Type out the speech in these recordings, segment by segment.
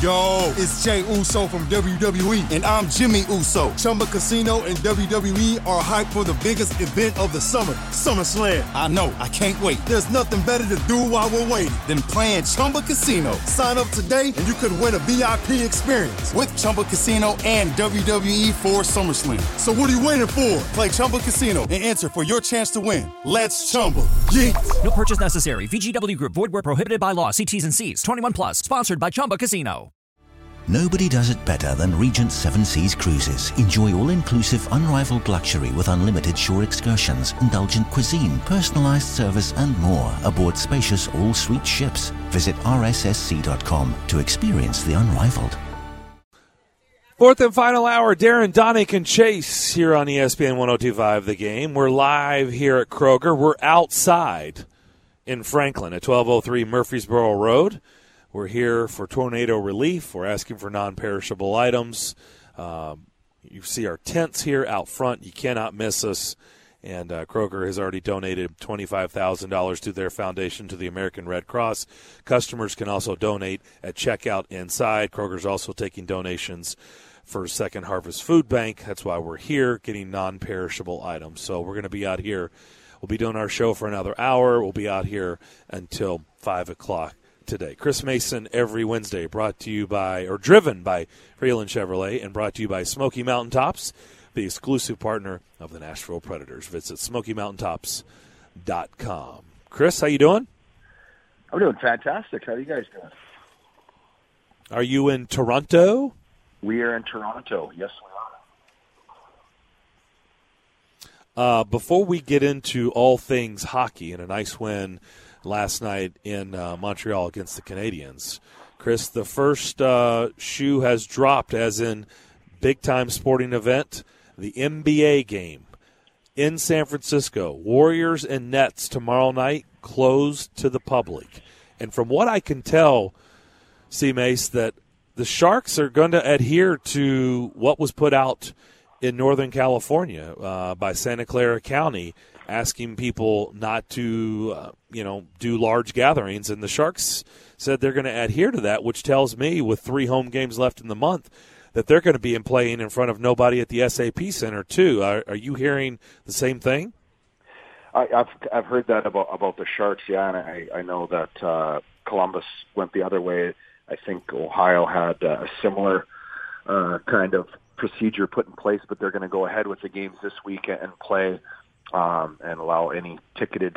Yo, it's Jay Uso from WWE, and I'm Jimmy Uso. Chumba Casino and WWE are hyped for the biggest event of the summer, SummerSlam. I know, I can't wait. There's nothing better to do while we're waiting than playing Chumba Casino. Sign up today and you could win a VIP experience with Chumba Casino and WWE for SummerSlam. So what are you waiting for? Play Chumba Casino and enter for your chance to win. Let's Chumba. Yeet. No purchase necessary. VGW Group. Void where prohibited by law. See T's and C's. 21 plus. Sponsored by Chumba Casino. Nobody does it better than Regent Seven Seas Cruises. Enjoy all-inclusive, unrivaled luxury with unlimited shore excursions, indulgent cuisine, personalized service, and more aboard spacious all-suite ships. Visit rssc.com to experience the unrivaled. Fourth and final hour, Darren, Donick, and Chase here on ESPN 102.5 The Game. We're live here at Kroger. We're outside in Franklin at 1203 Murfreesboro Road. We're here for tornado relief. We're asking for non-perishable items. You see our tents here out front. You cannot miss us. And Kroger has already donated $25,000 to their foundation to the American Red Cross. Customers can also donate at checkout inside. Kroger's also taking donations for Second Harvest Food Bank. That's why we're here, getting non-perishable items. So we're going to be out here. We'll be doing our show for another hour. We'll be out here until 5 o'clock today. Chris Mason every Wednesday, brought to you by, or driven by Freeland Chevrolet, and brought to you by Smoky Mountain Tops, the exclusive partner of the Nashville Predators. Visit SmokyMountainTops.com. Chris, how you doing? I'm doing fantastic. How are you guys doing? Are you in Toronto? We are in Toronto. Yes, we are. Before we get into all things hockey and a nice win last night in Montreal against the Canadiens, Chris, the first shoe has dropped, as in big-time sporting event, the NBA game in San Francisco. Warriors and Nets tomorrow night, closed to the public. And from what I can tell, C-Mace, that the Sharks are going to adhere to what was put out in Northern California by Santa Clara County, asking people not to, do large gatherings. And the Sharks said they're going to adhere to that, which tells me, with 3 home games left in the month, that they're going to be playing in front of nobody at the SAP Center too. Are you hearing the same thing? I've heard that about the Sharks, yeah, and I know that Columbus went the other way. I think Ohio had a similar kind of procedure put in place, but they're going to go ahead with the games this week and play and allow any ticketed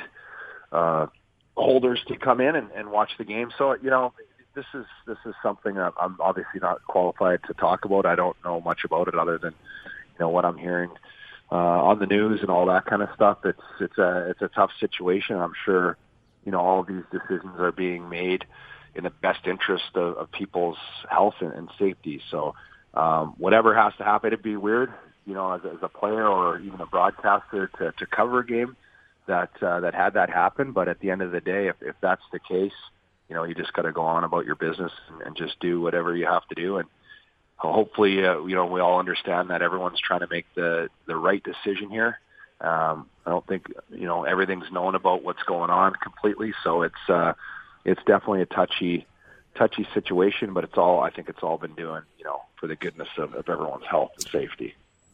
holders to come in and watch the game. So, this is something that I'm obviously not qualified to talk about. I don't know much about it other than, what I'm hearing on the news and all that kind of stuff. It's a tough situation. I'm sure, all of these decisions are being made in the best interest of people's health and safety. So whatever has to happen, it'd be weird, as a player or even a broadcaster to cover a game that had that happen. But at the end of the day, if that's the case, you just got to go on about your business and just do whatever you have to do. And hopefully, we all understand that everyone's trying to make the right decision here. I don't think, everything's known about what's going on completely. So it's definitely a touchy situation, but I think it's all been doing, for the goodness of everyone's health and safety.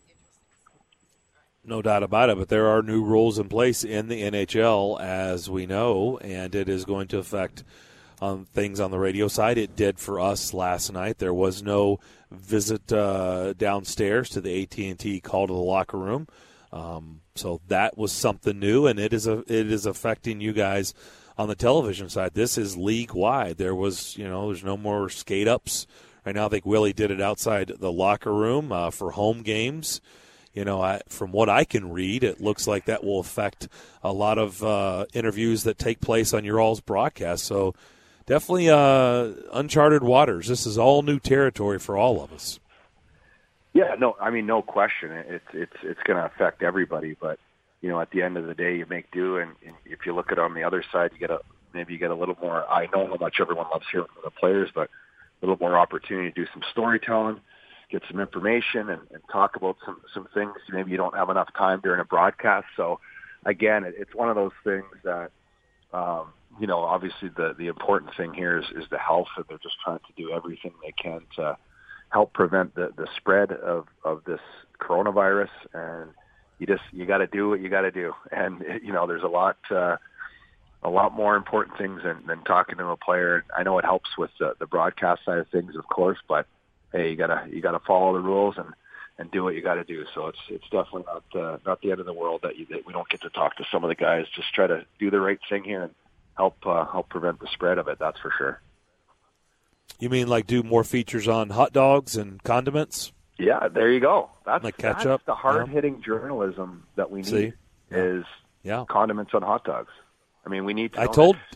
No doubt about it, but there are new rules in place in the NHL, as we know, and it is going to affect things on the radio side. It did for us last night. There was no visit downstairs to the AT&T call to the locker room, so that was something new, and it is affecting you guys on the television side. This is league-wide. There was, there's no more skate-ups. Right now I think Willie did it outside the locker room for home games. From what I can read, it looks like that will affect a lot of interviews that take place on your all's broadcast. So definitely uncharted waters. This is all new territory for all of us. Yeah, no question. It's going to affect everybody. But at the end of the day, you make do. And if you look at it on the other side, you get a little more. I know how much everyone loves hearing from the players, but a little more opportunity to do some storytelling, get some information, and talk about some things maybe you don't have enough time during a broadcast. So, again, it's one of those things that, obviously the important thing here is the health, and they're just trying to do everything they can to help prevent the spread of this coronavirus. And you got to do what you got to do. And there's a lot more important things than talking to a player. I know it helps with the broadcast side of things, of course, but hey, you gotta follow the rules and do what you got to do. So it's definitely not the end of the world that we don't get to talk to some of the guys. Just try to do the right thing here and help prevent the spread of it. That's for sure. You mean like do more features on hot dogs and condiments? Yeah, there you go. That's like ketchup. That's the hard-hitting journalism that we need. Is condiments on hot dogs. I mean, we need to.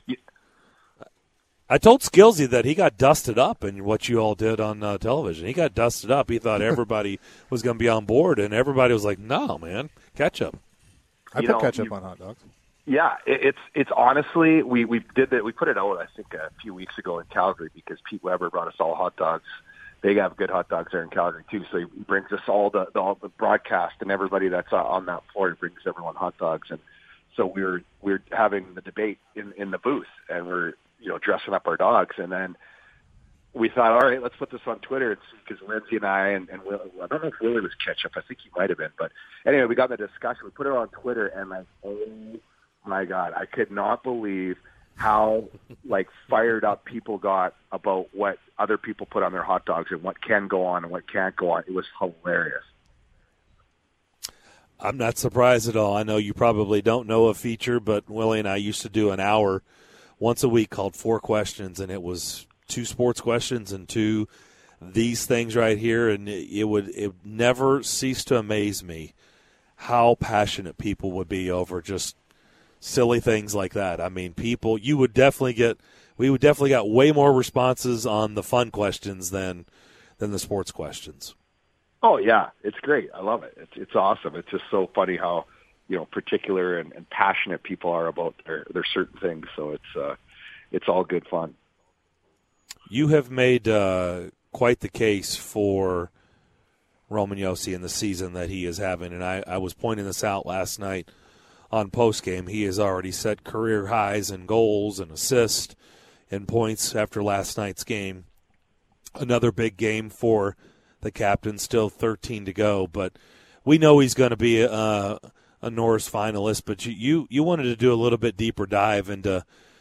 I told Skillsy that he got dusted up in what you all did on television. He got dusted up. He thought everybody was going to be on board, and everybody was like, "No, man, ketchup." I put ketchup on hot dogs. Yeah, it's honestly we did that. We put it out I think a few weeks ago in Calgary because Pete Weber brought us all hot dogs. They have good hot dogs there in Calgary too. So he brings us all the broadcast and everybody that's on that floor. He brings everyone hot dogs, and so we're having the debate in the booth, and we're dressing up our dogs, and then we thought, all right, let's put this on Twitter because Lindsay and I and Will, I don't know if Willie was ketchup. I think he might have been, but anyway, we got in the discussion. We put it on Twitter, and oh my God, I could not believe how fired up people got about what other people put on their hot dogs and what can go on and what can't go on. It was hilarious. I'm not surprised at all. I know you probably don't know a feature, but Willie and I used to do an hour once a week called 4 Questions, and it was 2 sports questions and 2 these things right here, and it never cease to amaze me how passionate people would be over just silly things like that. I mean, we would definitely get way more responses on the fun questions than the sports questions. Oh yeah, it's great. I love it. It's awesome. It's just so funny how particular and passionate people are about their certain things. So it's all good fun. You have made quite the case for Roman Josi in the season that he is having, and I was pointing this out last night on postgame. He has already set career highs in goals and assists and points after last night's game. Another big game for the captain, still 13 to go, but we know he's going to be a Norris finalist, but you wanted to do a little bit deeper dive into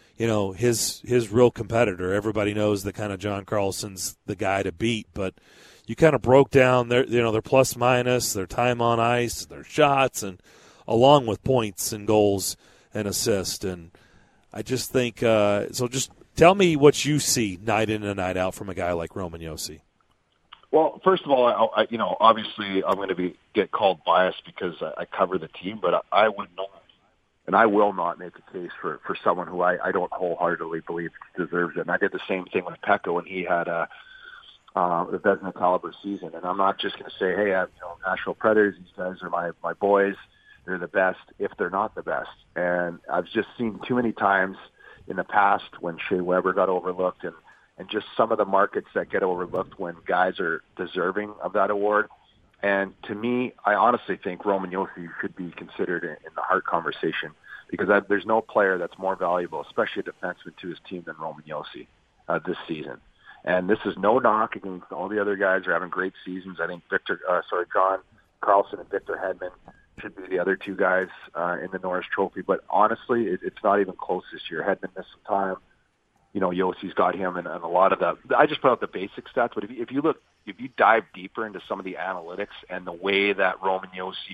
his real competitor. Everybody knows that kind of John Carlson's the guy to beat, but you kind of broke down their plus minus, their time on ice, their shots, and along with points and goals and assists. And I just think so. Just tell me what you see night in and night out from a guy like Roman Josi. Well, first of all, I obviously I'm going to get called biased because I cover the team, but I would not, and I will not make a case for someone who I don't wholeheartedly believe deserves it. And I did the same thing with Pekka when he had a Vezina caliber season. And I'm not just going to say, hey, Nashville Predators, these guys are my boys. They're the best if they're not the best. And I've just seen too many times in the past when Shea Weber got overlooked and just some of the markets that get overlooked when guys are deserving of that award. And to me, I honestly think Roman Josi should be considered in the Hart conversation because there's no player that's more valuable, especially a defenseman to his team, than Roman Josi this season. And this is no knock against all the other guys who are having great seasons. I think John Carlson and Victor Hedman should be the other 2 guys in the Norris Trophy. But honestly, it's not even close this year. Hedman missed some time. Josi's got him and a lot of the – I just put out the basic stats, but if you dive deeper into some of the analytics and the way that Roman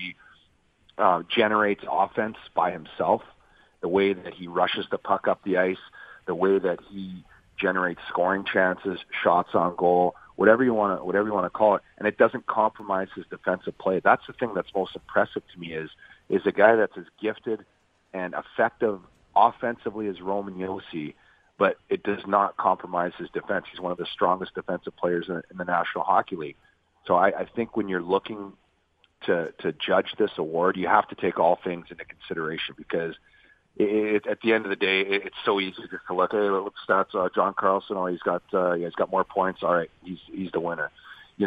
Josi generates offense by himself, the way that he rushes the puck up the ice, the way that he generates scoring chances, shots on goal, whatever you want to call it, and it doesn't compromise his defensive play. That's the thing that's most impressive to me is a guy that's as gifted and effective offensively as Roman Josi, but it does not compromise his defense. He's one of the strongest defensive players in the National Hockey League. So I think when you're looking to judge this award, you have to take all things into consideration because at the end of the day, it's so easy just to look, hey, look stats, John Carlson, he's got more points. All right, he's the winner. And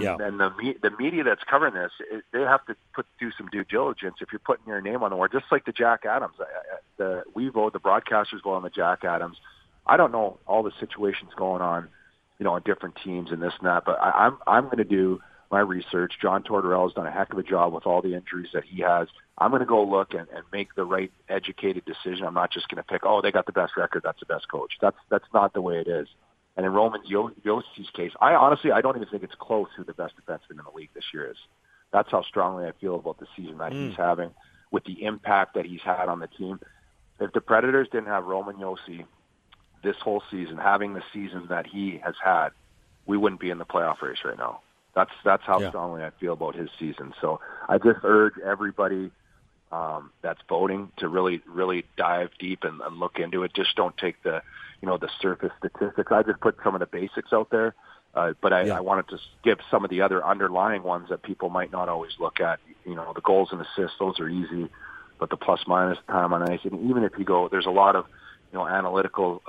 the media that's covering this, they have to do some due diligence if you're putting your name on the board, just like the Jack Adams. The broadcasters vote on the Jack Adams. I don't know all the situations going on, on different teams and this and that, but I'm going to do my research. John Tortorella has done a heck of a job with all the injuries that he has. I'm going to go look and make the right educated decision. I'm not just going to pick, they got the best record, that's the best coach. That's not the way it is. And in Roman Josi's case, I don't even think it's close who the best defenseman in the league this year is. That's how strongly I feel about the season that he's having, with the impact that he's had on the team. If the Predators didn't have Roman Josi this whole season, having the season that he has had, we wouldn't be in the playoff race right now. That's how strongly I feel about his season. So I just urge everybody that's voting to really, really dive deep and look into it. Just don't take the surface statistics. I just put some of the basics out there, but I wanted to give some of the other underlying ones that people might not always look at. The goals and assists, those are easy, but the plus minus time on ice, and even if you go, there's a lot of analytical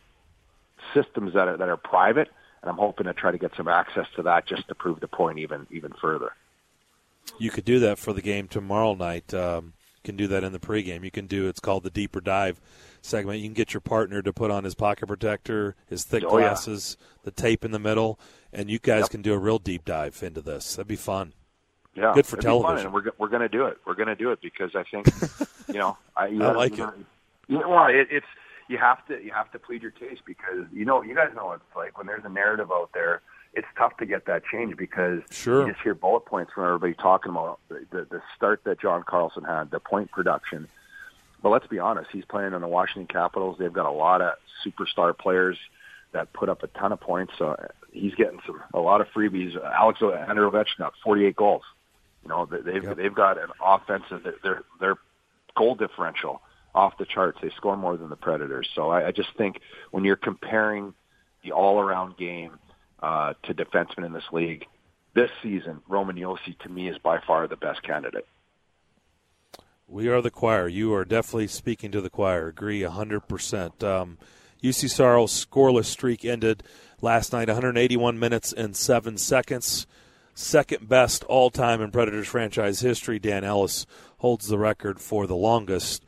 systems that are private, and I'm hoping to try to get some access to that just to prove the point even further. You could do that for the game tomorrow night. You can do that in the pregame. It's called the Deeper Dive segment. You can get your partner to put on his pocket protector, his thick glasses, the tape in the middle, and you guys can do a real deep dive into this. That'd be fun. Yeah, good for television. Fun, and we're going to do it. We're going to do it because I think I like it. It's you have to plead your case because you guys know what it's like when there's a narrative out there. It's tough to get that change because you just hear bullet points from everybody talking about the start that John Carlson had, the point production. But let's be honest, he's playing on the Washington Capitals. They've got a lot of superstar players that put up a ton of points. So he's getting a lot of freebies. Alexander Ovechkin got 48 goals. They've got an offensive. Their goal differential off the charts. They score more than the Predators. So I just think when you're comparing the all-around game to defensemen in this league, this season, Roman Josi, to me, is by far the best candidate. We are the choir. You are definitely speaking to the choir. Agree 100%. UC Saros' scoreless streak ended last night, 181 minutes and 7 seconds. Second best all-time in Predators franchise history. Dan Ellis holds the record for the longest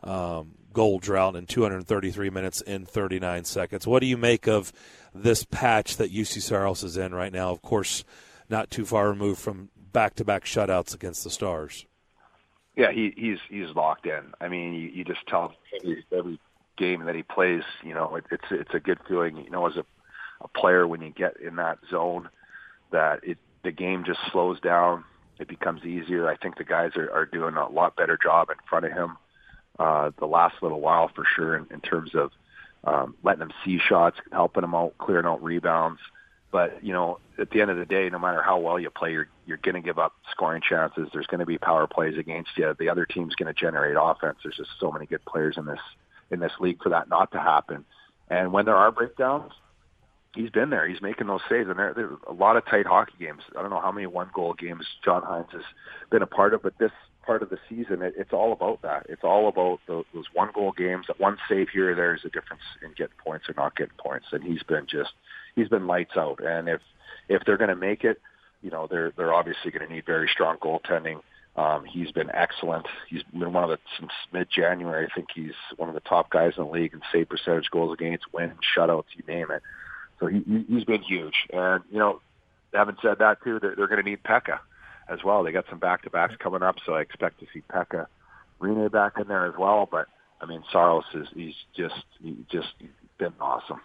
goal drought in 233 minutes and 39 seconds. What do you make of this patch that UC Saros is in right now? Of course, not too far removed from back-to-back shutouts against the Stars. Yeah, he's locked in. I mean, you just tell every game that he plays, it's a good feeling. As a player, when you get in that zone, that the game just slows down. It becomes easier. I think the guys are doing a lot better job in front of him the last little while for sure in terms of letting him see shots, helping him out, clearing out rebounds. But, at the end of the day, no matter how well you play, you're going to give up scoring chances. There's going to be power plays against you. The other team's going to generate offense. There's just so many good players in this league for that not to happen. And when there are breakdowns, he's been there. He's making those saves. And there are a lot of tight hockey games. I don't know how many one-goal games John Hines has been a part of, but this part of the season, it's all about that. It's all about those one-goal games. That one save here or there is a difference in getting points or not getting points. And he's been lights out. And if they're going to make it, they're obviously going to need very strong goaltending. He's been excellent. He's been since mid-January. I think he's one of the top guys in the league in save percentage, goals against, wins, shutouts, you name it. So he's been huge. And, having said that, too, they're going to need Pekka as well. They got some back-to-backs coming up, so I expect to see Pekka Rinne back in there as well. But, I mean, Saros he's just been awesome.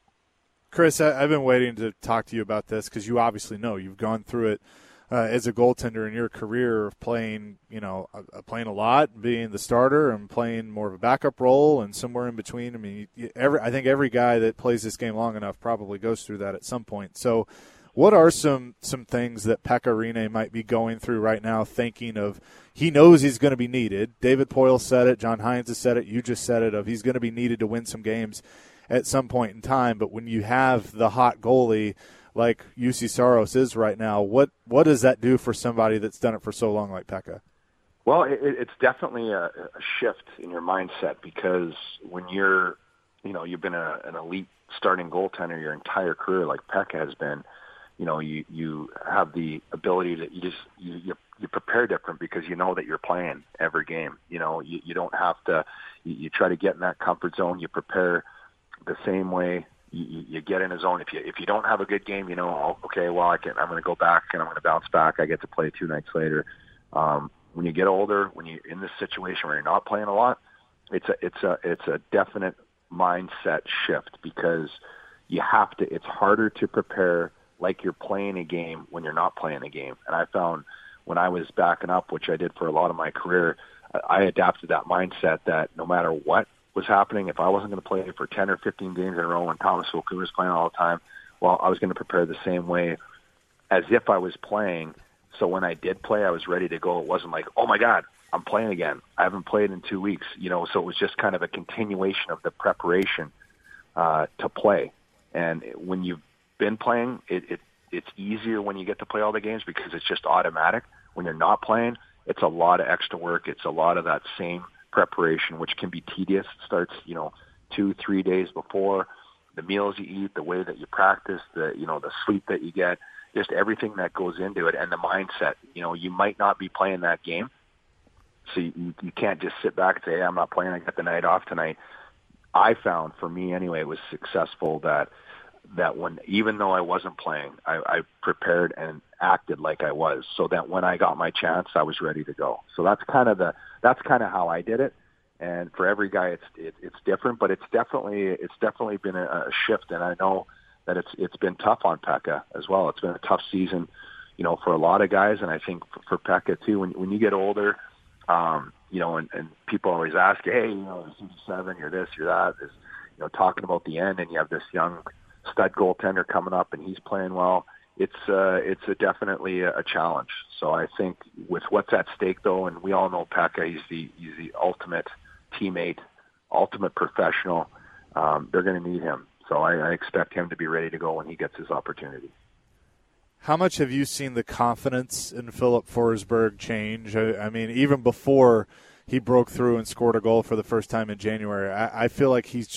Chris, I've been waiting to talk to you about this because you obviously know. You've gone through it as a goaltender in your career of playing, playing a lot, being the starter, and playing more of a backup role and somewhere in between. I mean, I think every guy that plays this game long enough probably goes through that at some point. So what are some things that Pekka Rinne might be going through right now, thinking of he knows he's going to be needed? David Poile said it. John Hines has said it. You just said it, of he's going to be needed to win some games at some point in time. But when you have the hot goalie like UC Saros is right now, what does that do for somebody that's done it for so long like Pekka? Well, it's definitely a shift in your mindset because when you've been an elite starting goaltender your entire career like Pekka has been, you have the ability to you prepare different because you know that you're playing every game. You don't have to. You try to get in that comfort zone. You prepare the same way. You get in a zone. If you don't have a good game, I'm going to go back and I'm going to bounce back. I get to play 2 nights later. When you get older, when you're in this situation where you're not playing a lot, it's a definite mindset shift because you have to. It's harder to prepare like you're playing a game when you're not playing a game. And I found when I was backing up, which I did for a lot of my career, I adapted that mindset that no matter what was happening, if I wasn't going to play for 10 or 15 games in a row when Thomas Wilkin was playing all the time, well, I was going to prepare the same way as if I was playing. So when I did play, I was ready to go. It wasn't like, oh my God, I'm playing again. I haven't played in 2 weeks, so it was just kind of a continuation of the preparation to play. And when you've been playing, it's easier when you get to play all the games because it's just automatic. When you're not playing, it's a lot of extra work. It's a lot of that same preparation, which can be tedious. It starts, 2-3 days before, the meals you eat, the way that you practice, the sleep that you get, just everything that goes into it, and the mindset. You might not be playing that game, so you can't just sit back and say, hey, I'm not playing, I got the night off tonight. I found, for me anyway, it was successful that when, even though I wasn't playing, I prepared and acted like I was, so that when I got my chance, I was ready to go. So that's kind of how I did it. And for every guy, it's different, but it's definitely been a shift. And I know that it's been tough on Pekka as well. It's been a tough season, for a lot of guys, and I think for Pekka too. When you get older, and people always ask, hey, you're 7, you're this, you're that. Is talking about the end, and you have this young stud goaltender coming up, and he's playing well. It's definitely a challenge. So I think with what's at stake, though, and we all know Pekka, he's the ultimate teammate, ultimate professional. They're going to need him. So I expect him to be ready to go when he gets his opportunity. How much have you seen the confidence in Filip Forsberg change? I mean, even before he broke through and scored a goal for the first time in January, I feel like he's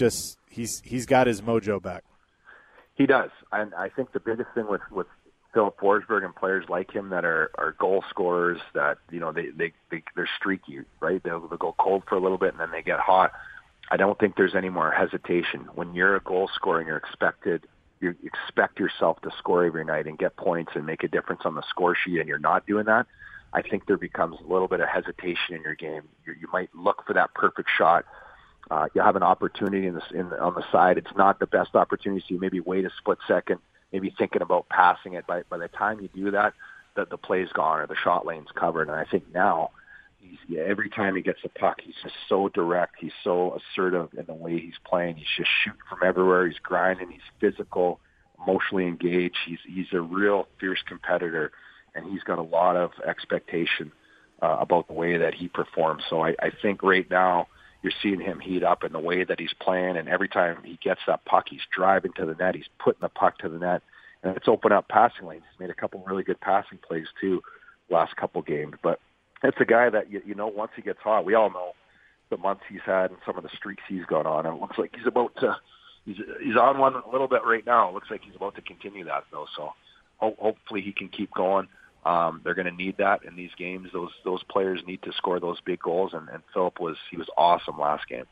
got his mojo back. He does. And I think the biggest thing with Filip Forsberg and players like him that are goal scorers that, they're streaky, right? They'll go cold for a little bit and then they get hot. I don't think there's any more hesitation. When you're a goal scorer and you expect yourself to score every night and get points and make a difference on the score sheet, and you're not doing that, I think there becomes a little bit of hesitation in your game. You might look for that perfect shot. You have an opportunity on the side. It's not the best opportunity, so you maybe wait a split second, maybe thinking about passing it. By the time you do that, the play's gone or the shot lane's covered. And I think now, every time he gets the puck, he's just so direct. He's so assertive in the way he's playing. He's just shooting from everywhere. He's grinding. He's physical, emotionally engaged. He's a real fierce competitor, and he's got a lot of expectation about the way that he performs. So I think right now, you're seeing him heat up in the way that he's playing, and every time he gets that puck, he's driving to the net, he's putting the puck to the net, and it's opened up passing lanes. He's made a couple really good passing plays, too, last couple games. But it's a guy that, once he gets hot, we all know the months he's had and some of the streaks he's got on, and it looks like he's about to – he's on one a little bit right now. It looks like he's about to continue that, though, so hopefully he can keep going. They're going to need that in these games. Those players need to score those big goals, and Filip was awesome last game.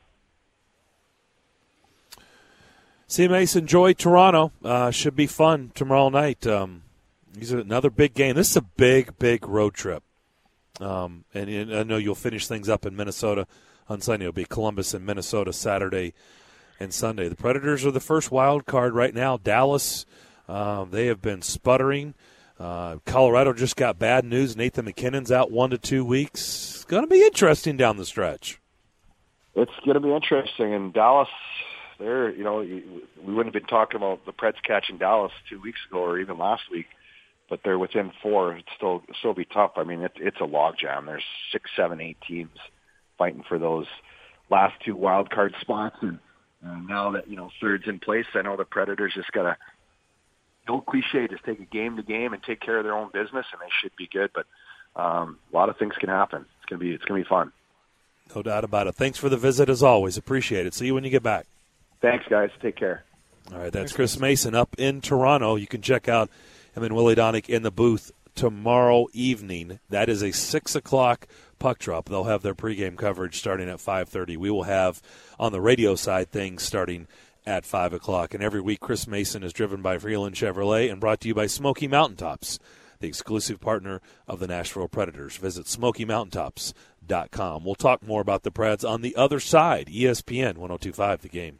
See, Mason, enjoy Toronto. Should be fun tomorrow night. These are another big game. This is a big, big road trip. And I know you'll finish things up in Minnesota on Sunday. It'll be Columbus and Minnesota Saturday and Sunday. The Predators are the first wild card right now. Dallas, they have been sputtering. Colorado just got bad news. Nathan McKinnon's out 1 to 2 weeks. It's going to be interesting down the stretch. It's going to be interesting. And Dallas, we wouldn't have been talking about the Preds catching Dallas 2 weeks ago or even last week, but they're within 4. It'd still be tough. I mean, it's a logjam. There's 6, 7, 8 teams fighting for those last 2 wild card spots. And now that, third's in place, I know the Predators just got to, no cliche, just take it game to game and take care of their own business, and they should be good. But a lot of things can happen. It's gonna be fun. No doubt about it. Thanks for the visit as always. Appreciate it. See you when you get back. Thanks, guys. Take care. All right, that's Chris Mason up in Toronto. You can check out and then Willie Donick in the booth tomorrow evening. That is a 6 o'clock puck drop. They'll have their pregame coverage starting at 5:30. We will have on the radio side things starting at 5 o'clock. And every week, Chris Mason is driven by Freeland Chevrolet and brought to you by Smoky Mountaintops, the exclusive partner of the Nashville Predators. Visit SmokyMountaintops.com. We'll talk more about the Preds on the other side. ESPN 102.5 The Game.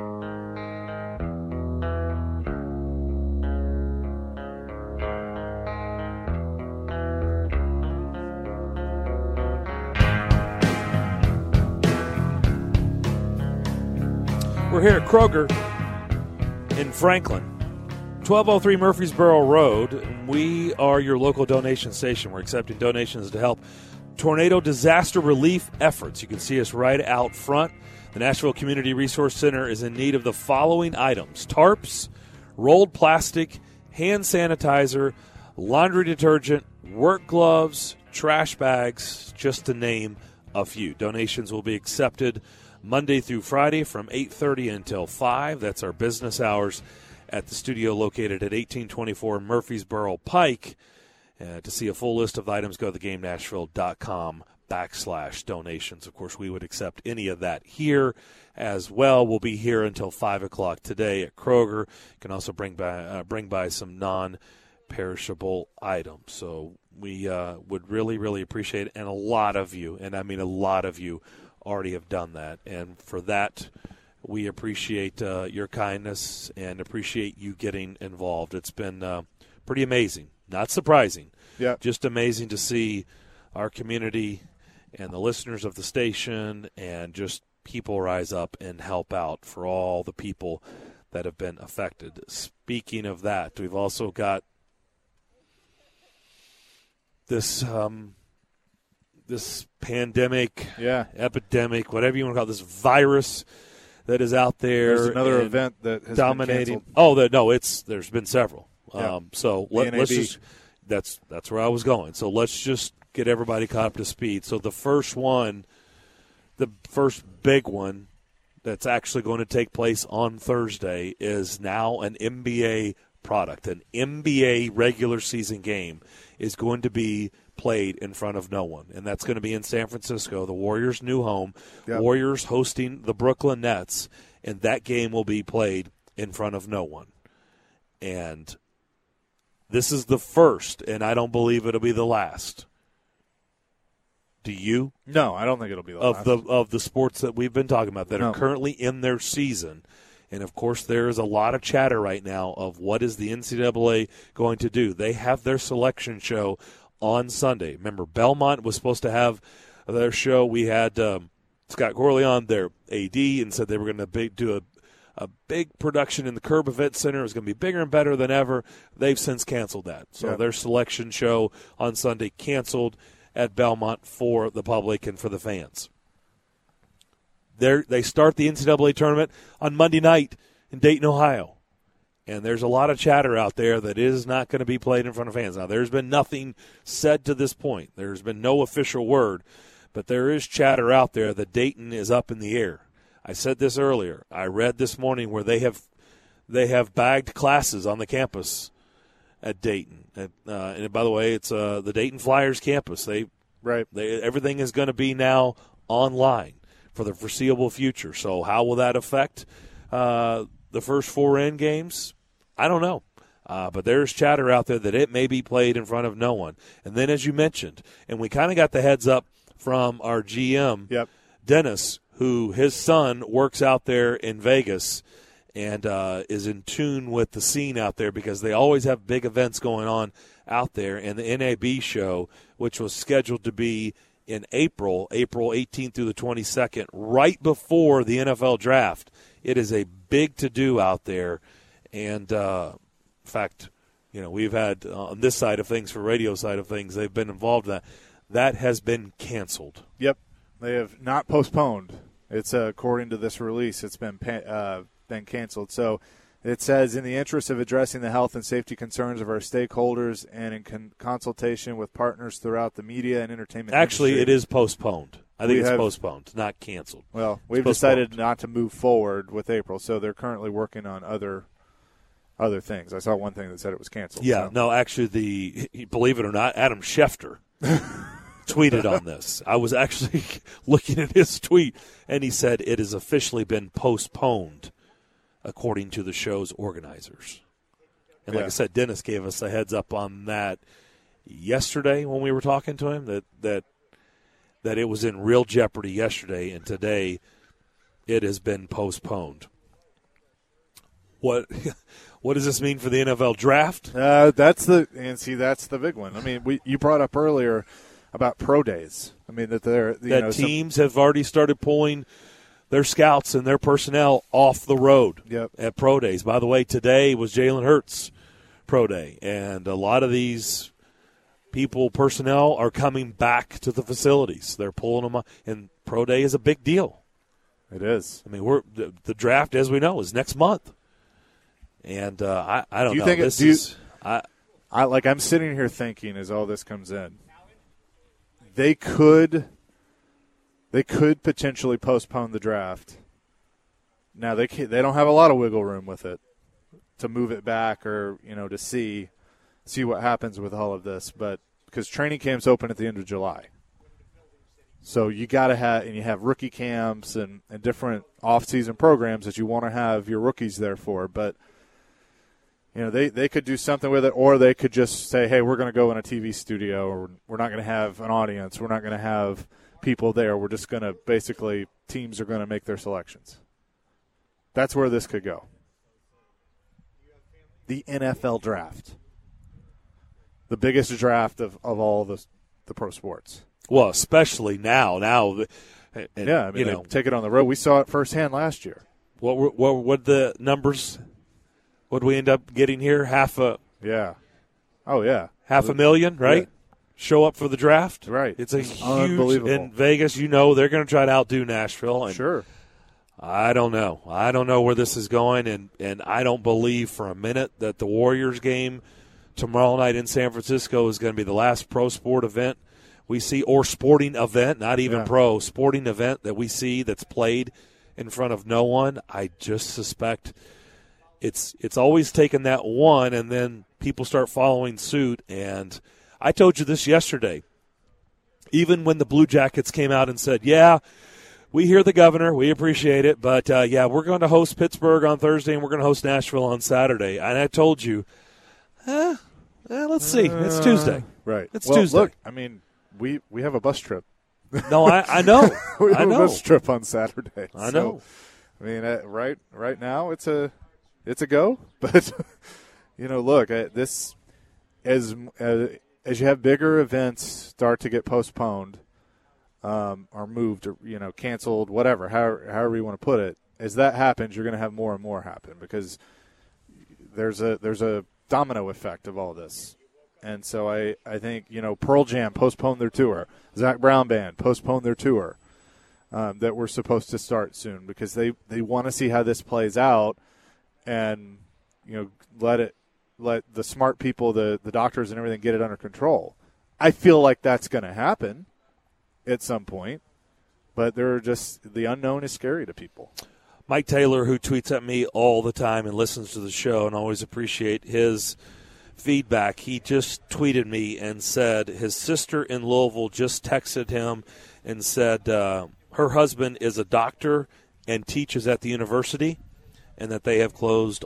We're here at Kroger in Franklin, 1203 Murfreesboro Road. We are your local donation station. We're accepting donations to help tornado disaster relief efforts. You can see us right out front. The Nashville Community Resource Center is in need of the following items: tarps, rolled plastic, hand sanitizer, laundry detergent, work gloves, trash bags, just to name a few. Donations will be accepted Monday through Friday from 8:30 until 5. That's our business hours at the studio located at 1824 Murfreesboro Pike. To see a full list of items, go to theGameNashville.com/donations. Of course, we would accept any of that here as well. We'll be here until 5 o'clock today at Kroger. You can also bring by some non-perishable items. So we would really, really appreciate it. And a lot of you, and I mean a lot of you, already have done that. And for that, we appreciate your kindness and appreciate you getting involved. It's been pretty amazing. Not surprising. Yeah. Just amazing to see our community and the listeners of the station and just people rise up and help out for all the people that have been affected. Speaking of that, we've also got this this pandemic, epidemic, whatever you want to call it, this virus that is out there. There's another event that has dominating. been canceled. There's been several. Yeah. So let's just that's where I was going. So let's just get everybody caught up to speed. So the first big one that's actually going to take place on Thursday is now an NBA product. An NBA regular season game is going to be played in front of no one, and that's going to be in San Francisco, the Warriors' new home. Yep. Warriors hosting the Brooklyn Nets, and that game will be played in front of no one. And this is the first, and I don't believe it'll be the last. Do you? No, I don't think it'll be the last. Of the sports that we've been talking about that are currently in their season. And, of course, there is a lot of chatter right now of what is the NCAA going to do. They have their selection show on Sunday. Remember, Belmont was supposed to have their show. We had Scott Gorley on, their AD, and said they were going to do a big production in the Curb Event Center. It was going to be bigger and better than ever. They've since canceled that. So their selection show on Sunday canceled at Belmont for the public and for the fans. They start the NCAA tournament on Monday night in Dayton, Ohio. And there's a lot of chatter out there that is not going to be played in front of fans. Now, there's been nothing said to this point. There's been no official word. But there is chatter out there that Dayton is up in the air. I said this earlier. I read this morning where they have bagged classes on the campus at Dayton. And by the way, it's the Dayton Flyers campus. Everything is going to be now online for the foreseeable future. So how will that affect the first 4 end games? I don't know. But there's chatter out there that it may be played in front of no one. And then, as you mentioned, and we kind of got the heads up from our GM, Dennis, who his son works out there in Vegas and is in tune with the scene out there because they always have big events going on out there. And the NAB show, which was scheduled to be in April 18th through the 22nd, right before the NFL draft. It is a big to-do out there. And, in fact, we've had on this side of things, for radio side of things, they've been involved in that. That has been canceled. Yep. They have not postponed. It's according to this release, it's been canceled. So it says, in the interest of addressing the health and safety concerns of our stakeholders and in consultation with partners throughout the media and entertainment Actually, industry, it is postponed. I think it's postponed, not canceled. Well, we've decided not to move forward with April, so they're currently working on other other things. I saw one thing that said it was canceled. Yeah, so. no, actually, believe it or not, Adam Schefter tweeted on this. I was actually looking at his tweet, and he said it has officially been postponed, according to the show's organizers. And like I said, Dennis gave us a heads up on that yesterday when we were talking to him, that it was in real jeopardy yesterday, and today it has been postponed. What does this mean for the NFL draft? That's the big one. I mean, you brought up earlier about pro days. I mean, that teams have already started pulling their scouts and their personnel off the road at pro days. By the way, today was Jalen Hurts' pro day, and a lot of these personnel are coming back to the facilities. They're pulling them up, and pro day is a big deal. It is. I mean, the draft, as we know, is next month. And I don't know. I'm sitting here thinking as all this comes in, they could potentially postpone the draft. Now they don't have a lot of wiggle room with it to move it back or to see what happens with all of this, but because training camps open at the end of July. So you got to have rookie camps and different off-season programs that you want to have your rookies there for, but they could do something with it, or they could just say, hey, we're going to go in a TV studio, or we're not going to have an audience. We're not going to have people there. We're just going to teams are going to make their selections. That's where this could go. The NFL draft. The biggest draft of all the pro sports. Well, especially now. They take it on the road. We saw it firsthand last year. What the numbers? What did we end up getting here? Half a million, right? Yeah. Show up for the draft, right? It's a huge unbelievable. In Vegas. They're going to try to outdo Nashville. And sure. I don't know. I don't know where this is going, and I don't believe for a minute that the Warriors game tomorrow night in San Francisco is going to be the last pro sport event we see, or sporting event, not even pro, sporting event that we see that's played in front of no one. I just suspect it's always taken that one, and then people start following suit. And I told you this yesterday. Even when the Blue Jackets came out and said, yeah, we hear the governor, we appreciate it, but, we're going to host Pittsburgh on Thursday and we're going to host Nashville on Saturday. And I told you, let's see. It's Tuesday. Right. It's Tuesday. Look, I mean, we have a bus trip. No, I know. We have a bus trip on Saturday. I know. I mean, right now it's a go. But, look, this as you have bigger events start to get postponed or moved or, canceled, whatever, however you want to put it, as that happens, you're going to have more and more happen because there's a domino effect of all this. And so I think, Pearl Jam postponed their tour. Zach Brown Band postponed their tour that we're supposed to start soon because they want to see how this plays out and, let the smart people, the doctors and everything get it under control. I feel like that's going to happen at some point, but the unknown is scary to people. Mike Taylor, who tweets at me all the time and listens to the show and always appreciate his feedback, he just tweeted me and said his sister in Louisville just texted him and said her husband is a doctor and teaches at the university and that they have closed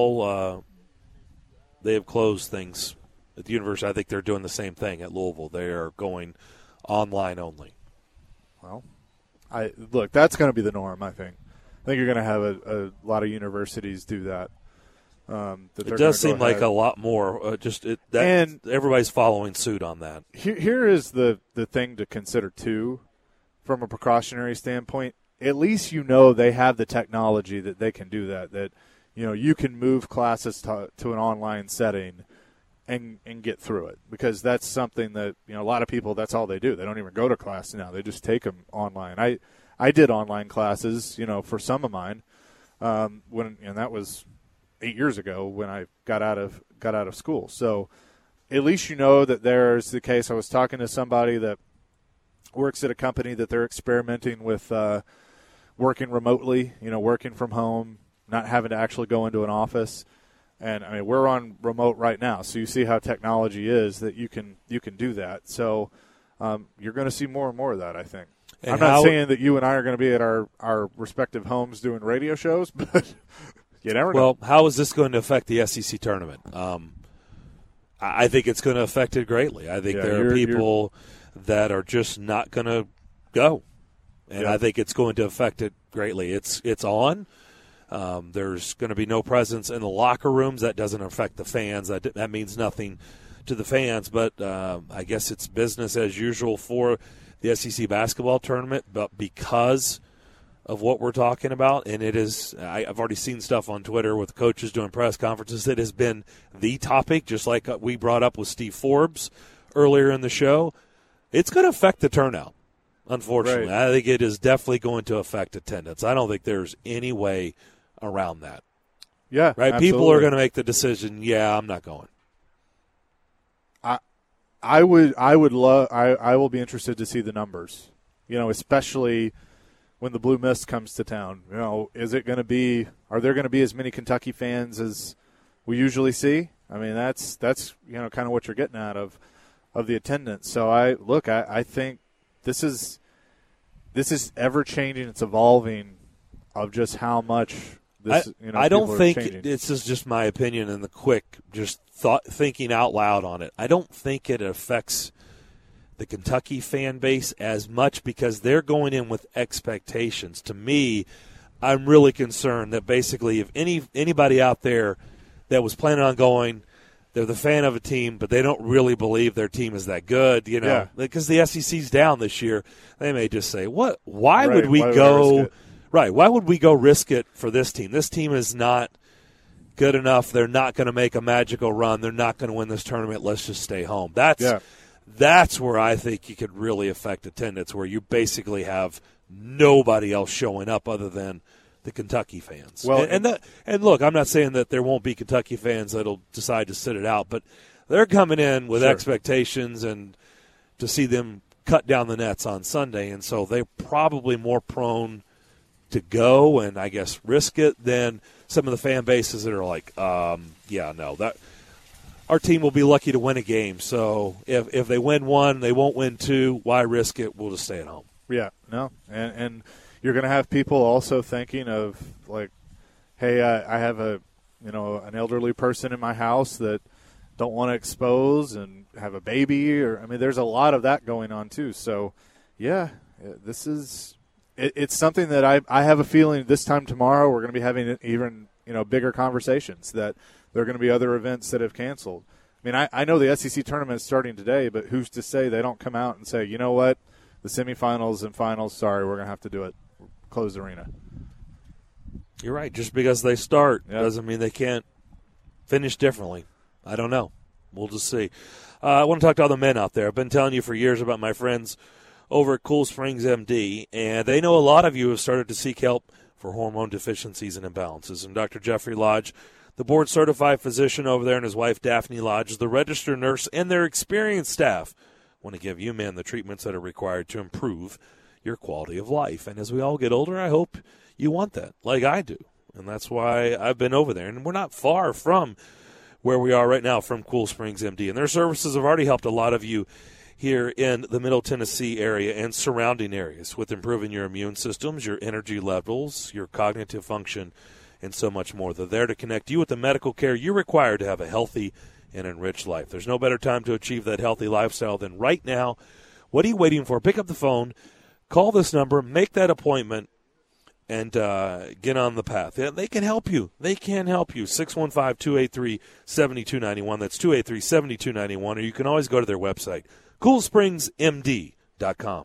things at the university. I think they're doing the same thing at Louisville. They are going online only. Well, look, that's going to be the norm, I think. I think you're going to have a lot of universities do that. It does seem like a lot more. Everybody's following suit on that. Here is the thing to consider, too, from a precautionary standpoint. At least they have the technology that they can do that you can move classes to an online setting and get through it because that's something that, a lot of people, that's all they do. They don't even go to class now. They just take them online. I did online classes, for some of mine and that was 8 years ago when I got out of school. So at least that there's the case. I was talking to somebody that works at a company that they're experimenting with working remotely, working from home, not having to actually go into an office. And I mean, we're on remote right now, so you see how technology is that you can do that. So you're going to see more and more of that, I think. And I'm not saying that you and I are going to be at our respective homes doing radio shows, but you never know. Well, how is this going to affect the SEC tournament? I think it's going to affect it greatly. I think there are people that are just not going to go, and I think it's going to affect it greatly. It's on. There's going to be no presence in the locker rooms. That doesn't affect the fans. That means nothing to the fans, but I guess it's business as usual for the SEC basketball tournament. But because of what we're talking about, and it is, I've already seen stuff on Twitter with coaches doing press conferences. It has been the topic, just like we brought up with Steve Forbes earlier in the show. It's going to affect the turnout, unfortunately. Right. I think it is definitely going to affect attendance. I don't think there's any way around that. Yeah, right. Absolutely. People are going to make the decision. Yeah, I'm not going. I will be interested to see the numbers. Especially when the Blue Mist comes to town. Is it going to be? Are there going to be as many Kentucky fans as we usually see? I mean, that's kind of what you're getting out of the attendance. So I think this is ever changing. It's evolving of just how much. I don't think this is just my opinion and the quick thinking out loud on it. I don't think it affects the Kentucky fan base as much because they're going in with expectations. To me, I'm really concerned that basically if anybody out there that was planning on going, they're the fan of a team, but they don't really believe their team is that good, because the SEC's down this year, they may just say, "What? Why would we go?" Right. Why would we go risk it for this team? This team is not good enough. They're not going to make a magical run. They're not going to win this tournament. Let's just stay home. That's where I think you could really affect attendance, where you basically have nobody else showing up other than the Kentucky fans. Well, and look, I'm not saying that there won't be Kentucky fans that'll decide to sit it out, but they're coming in with expectations and to see them cut down the nets on Sunday, and so they're probably more prone to go and I guess risk it than some of the fan bases that are like, that our team will be lucky to win a game. So if they win one, they won't win two. Why risk it? We'll just stay at home. Yeah, no, and you're going to have people also thinking of like, hey, I have an elderly person in my house that don't want to expose and have a baby, there's a lot of that going on too. So, yeah, this is. It's something that I have a feeling this time tomorrow we're going to be having even bigger conversations, that there are going to be other events that have canceled. I mean, I know the SEC tournament is starting today, but who's to say they don't come out and say, you know what, the semifinals and finals, sorry, we're going to have to do it. Close the arena. You're right. Just because they start doesn't mean they can't finish differently. I don't know. We'll just see. I want to talk to other men out there. I've been telling you for years about my friends over at Cool Springs MD, and they know a lot of you have started to seek help for hormone deficiencies and imbalances. And Dr. Jeffrey Lodge, the board-certified physician over there, and his wife Daphne Lodge, the registered nurse, and their experienced staff want to give you men the treatments that are required to improve your quality of life. And as we all get older, I hope you want that, like I do. And that's why I've been over there. And we're not far from where we are right now from Cool Springs MD. And their services have already helped a lot of you here in the Middle Tennessee area and surrounding areas with improving your immune systems, your energy levels, your cognitive function, and so much more. They're there to connect you with the medical care you require to have a healthy and enriched life. There's no better time to achieve that healthy lifestyle than right now. What are you waiting for? Pick up the phone, call this number, make that appointment, and get on the path. Yeah, they can help you. They can help you. 615-283-7291. That's 283-7291. Or you can always go to their website, CoolSpringsMD.com.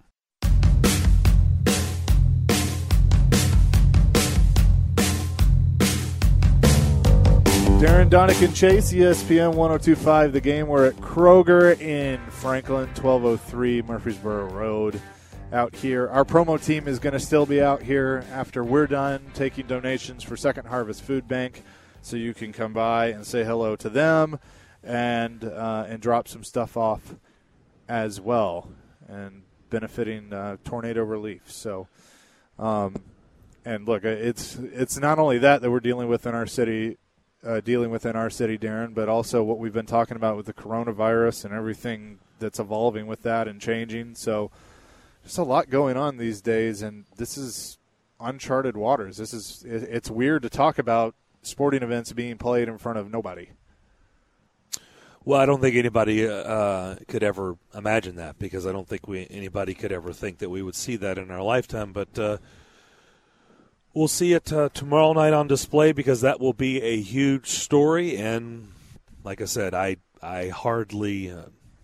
Darren Donick Chase, ESPN 102.5 The Game. We're at Kroger in Franklin, 1203 Murfreesboro Road out here. Our promo team is going to still be out here after we're done taking donations for Second Harvest Food Bank, so you can come by and say hello to them and drop some stuff off as well, and benefiting tornado relief. So, and look, it's not only that we're dealing with in our city dealing with in our city, Darren, but also what we've been talking about with the coronavirus and everything that's evolving with that and changing. So there's a lot going on these days, and this is uncharted waters. It's weird to talk about sporting events being played in front of nobody. Well, I don't think anybody could ever imagine that, because I don't think anybody could ever think that we would see that in our lifetime. But we'll see it tomorrow night on display, because that will be a huge story. And like I said, I hardly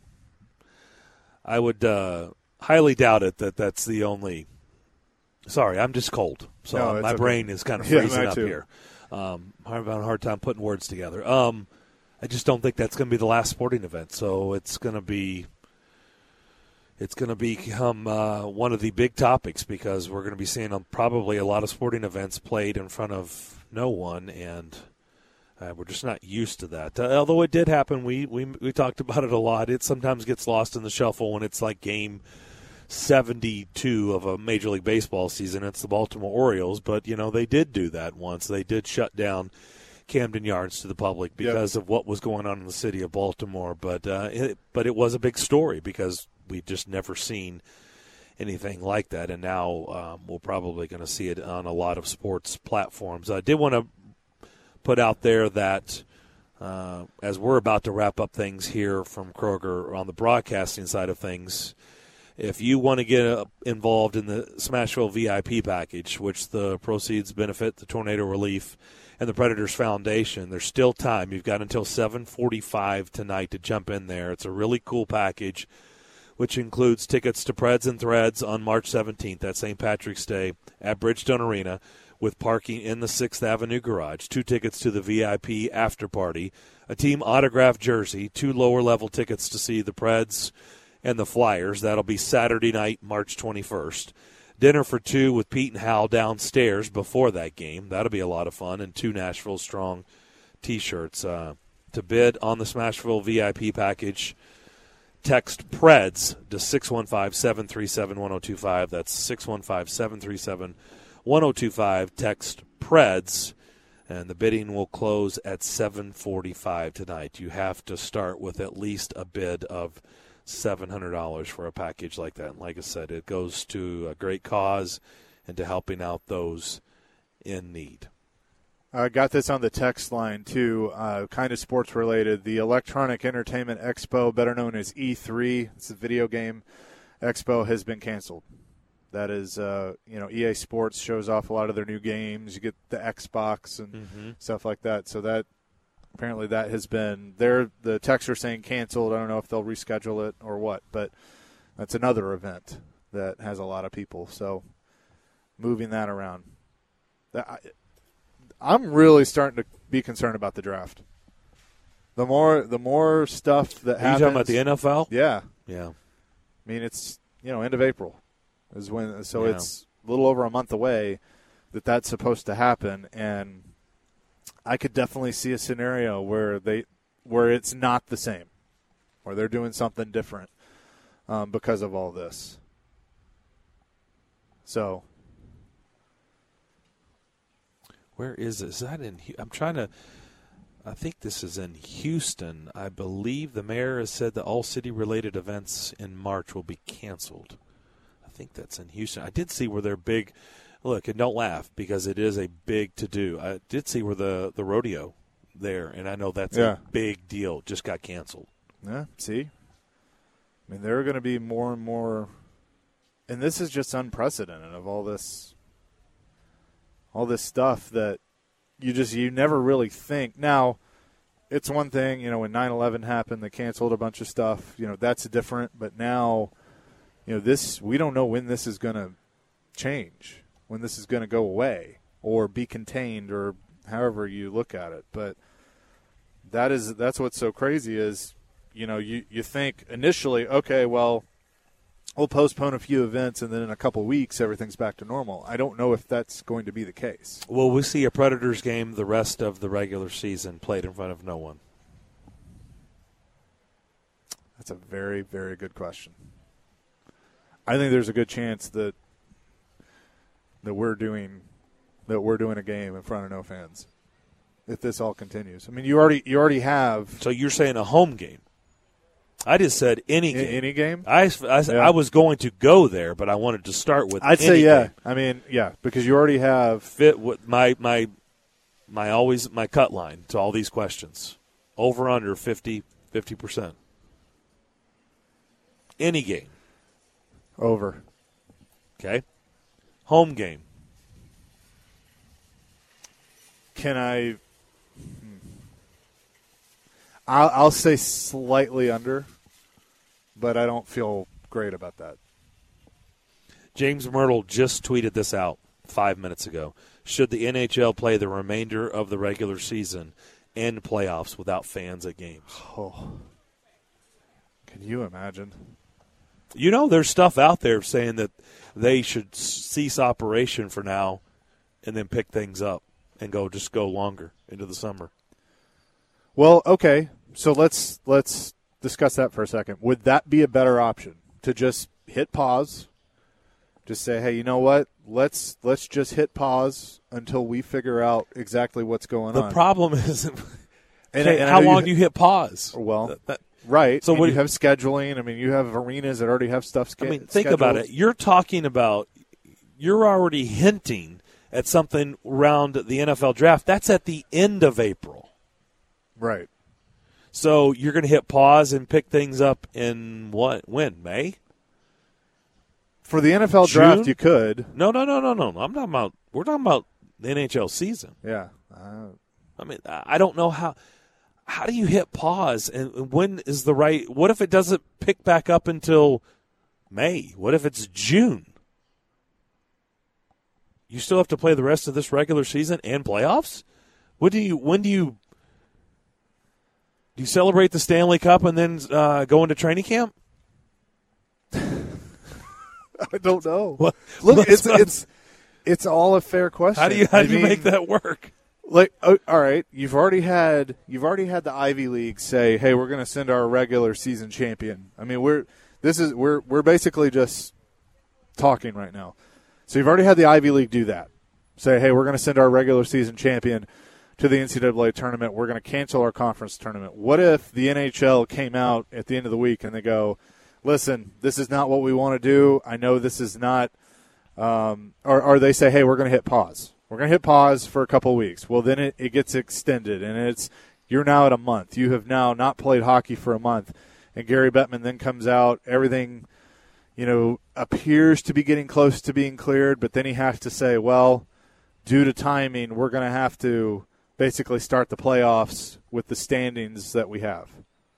I would highly doubt it that's the only. Sorry, I'm just cold, so no, my okay. brain is kind of freezing up too. here. I'm having a hard time putting words together. I just don't think that's going to be the last sporting event. So it's going to become one of the big topics, because we're going to be seeing probably a lot of sporting events played in front of no one, and we're just not used to that. Although it did happen, we talked about it a lot. It sometimes gets lost in the shuffle when it's like game 72 of a Major League Baseball season. It's the Baltimore Orioles, but they did do that once. They did shut down Camden Yards to the public because of what was going on in the city of Baltimore. But it was a big story, because we've just never seen anything like that, and now we're probably going to see it on a lot of sports platforms. I did want to put out there that as we're about to wrap up things here from Kroger on the broadcasting side of things, if you want to get involved in the Smashville VIP package, which the proceeds benefit the Tornado Relief and the Predators Foundation, there's still time. You've got until 7:45 tonight to jump in there. It's a really cool package, which includes tickets to Preds and Threads on March 17th at St. Patrick's Day at Bridgestone Arena, with parking in the 6th Avenue garage, 2 tickets to the VIP after party, a team autographed jersey, 2 lower-level tickets to see the Preds and the Flyers. That'll be Saturday night, March 21st. Dinner for 2 with Pete and Hal downstairs before that game. That'll be a lot of fun. And 2 Nashville Strong T-shirts. To bid on the Smashville VIP package, text PREDS to 615-737-1025. That's 615-737-1025. Text PREDS, and the bidding will close at 7:45 tonight. You have to start with at least a bid of $700 for a package like that. And like I said, it goes to a great cause and to helping out those in need. I got this on the text line, too, kind of sports-related. The Electronic Entertainment Expo, better known as E3, it's a video game expo, has been canceled. That is, EA Sports shows off a lot of their new games. You get the Xbox and stuff like that. So that apparently that has been there. The texts are saying canceled. I don't know if they'll reschedule it or what, but that's another event that has a lot of people. So moving that around. I'm really starting to be concerned about the draft. The more stuff that happens. Are you talking about the NFL? Yeah. Yeah. I mean, it's, end of April is when, so it's a little over a month away that's supposed to happen. And I could definitely see a scenario where it's not the same, or they're doing something different because of all this. So. Where is it? Is that in? I'm trying to. I think this is in Houston. I believe the mayor has said that all city-related events in March will be canceled. I think that's in Houston. I did see where they're big. Look, and don't laugh, because it is a big to-do. I did see where the rodeo there, and I know that's a big deal. Just got canceled. Yeah. See. I mean, there are going to be more and more, and this is just unprecedented of all this stuff that you never really think. Now, it's one thing, when 9/11 happened, they canceled a bunch of stuff. That's different. But now, this, we don't know when this is going to change, when this is going to go away or be contained, or however you look at it. But that's what's so crazy is, you think initially, okay, well, we'll postpone a few events, and then in a couple of weeks, everything's back to normal. I don't know if that's going to be the case. Will we see a Predators game the rest of the regular season played in front of no one? That's a very, very good question. I think there's a good chance that we're doing a game in front of no fans. if this all continues. I mean, you already have. So you're saying a home game? I just said any game. Any game? I was going to go there, but I wanted to start with. I'd any say yeah. game. I mean, yeah, because you already have fit with my cut line to all these questions. Over under 50%. Any game. Over. Okay. Home game. Can I? I'll say slightly under, but I don't feel great about that. James Myrtle just tweeted this out 5 minutes ago. Should the NHL play the remainder of the regular season and playoffs without fans at games? Oh. Can you imagine? You know, there's stuff out there saying that they should cease operation for now and then pick things up and go longer into the summer. Well, okay. So let's discuss that for a second. Would that be a better option to just hit pause? Just say, hey, you know what? Let's just hit pause until we figure out exactly what's going on. The problem is, how long do you hit pause? Well, right. So you have scheduling. I mean, you have arenas that already have stuff scheduled. I mean, think about it. You're already hinting at something around the NFL draft. That's at the end of April. Right. So you're going to hit pause and pick things up in when? May? For the NFL June? draft, you could. No. We're talking about the NHL season. Yeah. I mean, I don't know how do you hit pause and when is the right? What if it doesn't pick back up until May? What if it's June? You still have to play the rest of this regular season and playoffs? When do you celebrate the Stanley Cup and then go into training camp? I don't know. What? Look, it's all a fair question. How do you make that work? Like, all right, you've already had the Ivy League say, "Hey, we're going to send our regular season champion." I mean, we're basically just talking right now. So you've already had the Ivy League do that. Say, "Hey, we're going to send our regular season champion to the NCAA tournament. We're going to cancel our conference tournament." What if the NHL came out at the end of the week and they go, "Listen, this is not what we want to do. I know this is not," or they say, "Hey, we're going to hit pause. We're going to hit pause for a couple of weeks." Well, then it gets extended, and you're now at a month. You have now not played hockey for a month, and Gary Bettman then comes out. Everything, appears to be getting close to being cleared, but then he has to say, well, due to timing, we're going to have to basically start the playoffs with the standings that we have.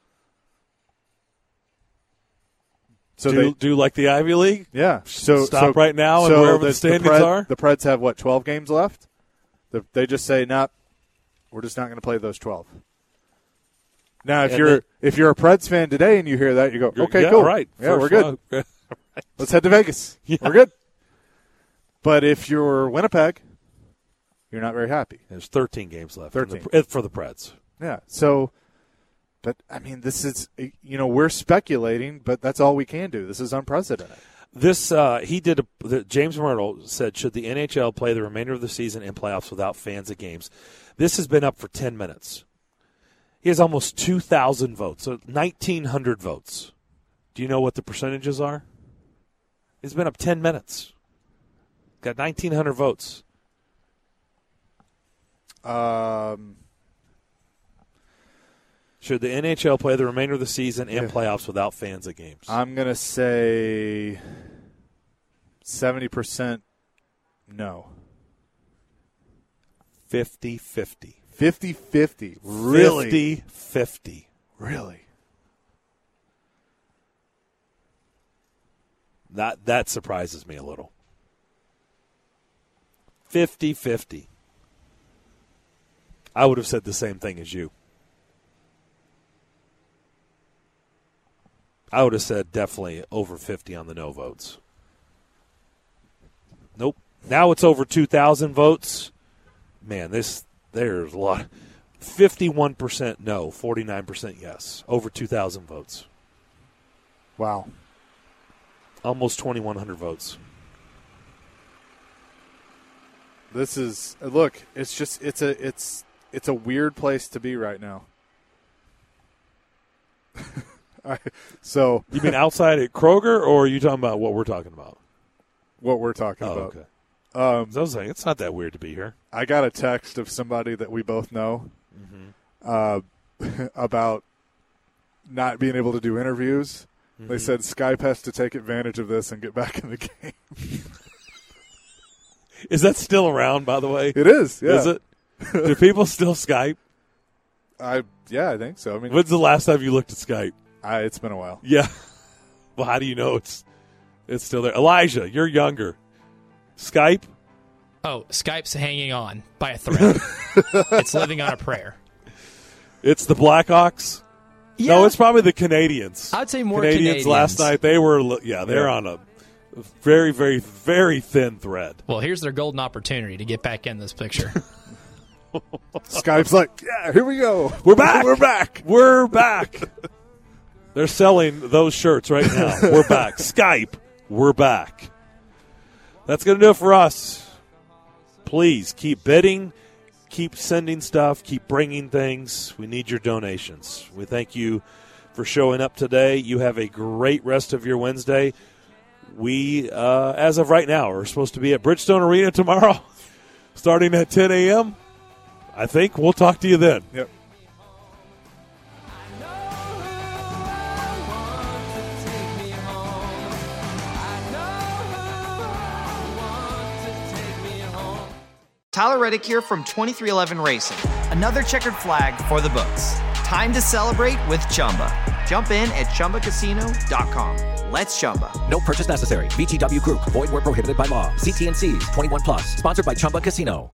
So do like the Ivy League? Yeah. Stop right now and wherever the standings are? The Preds have, 12 games left? They just say, nah, we're just not going to play those 12. Now, if you're a Preds fan today and you hear that, you go, okay, cool. Right. Yeah, we're good. Right. Let's head to Vegas. Yeah. We're good. But if you're Winnipeg, you're not very happy. There's 13 games left 13. For the Preds. Yeah. So, but, I mean, this is, we're speculating, but that's all we can do. This is unprecedented. This, James Myrtle said, should the NHL play the remainder of the season and playoffs without fans at games? This has been up for 10 minutes. He has almost 2,000 votes, so 1,900 votes. Do you know what the percentages are? It's been up 10 minutes. Got 1,900 votes. Should the NHL play the remainder of the season and playoffs without fans at games? I'm going to say 70% no. 50-50. 50-50. Really? 50-50. Really? That surprises me a little. 50-50. I would have said the same thing as you. I would have said definitely over 50 on the no votes. Nope. Now it's over 2,000 votes. Man, there's a lot. 51% no, 49% yes. Over 2,000 votes. Wow. Almost 2,100 votes. This is, look, it's it's a weird place to be right now. So you mean outside at Kroger, or are you talking about what we're talking about? What we're talking about. Okay. I was saying, it's not that weird to be here. I got a text of somebody that we both know about not being able to do interviews. They said Skype has to take advantage of this and get back in the game. Is that still around, by the way? It is, yeah. Is it? Do people still Skype? Yeah, I think so. I mean, when's the last time you looked at Skype? It's been a while. Yeah. Well, how do you know it's still there? Elijah, you're younger. Skype? Oh, Skype's hanging on by a thread. It's living on a prayer. It's the Blackhawks? Yeah. No, it's probably the Canadians. I'd say more Canadians. Last night, they're on a very, very, very thin thread. Well, here's their golden opportunity to get back in this picture. Skype's like, yeah, here we go. We're back. We're back. We're back. They're selling those shirts right now. We're back. Skype, we're back. That's going to do it for us. Please keep bidding, keep sending stuff, keep bringing things. We need your donations. We thank you for showing up today. You have a great rest of your Wednesday. We, as of right now, are supposed to be at Bridgestone Arena tomorrow, starting at 10 a.m. I think we'll talk to you then. Yep. Tyler Reddick here from 2311 Racing. Another checkered flag for the books. Time to celebrate with Chumba. Jump in at ChumbaCasino.com. Let's Chumba. No purchase necessary. VGW Group. Void where prohibited by law. See T&Cs. 21+. Sponsored by Chumba Casino.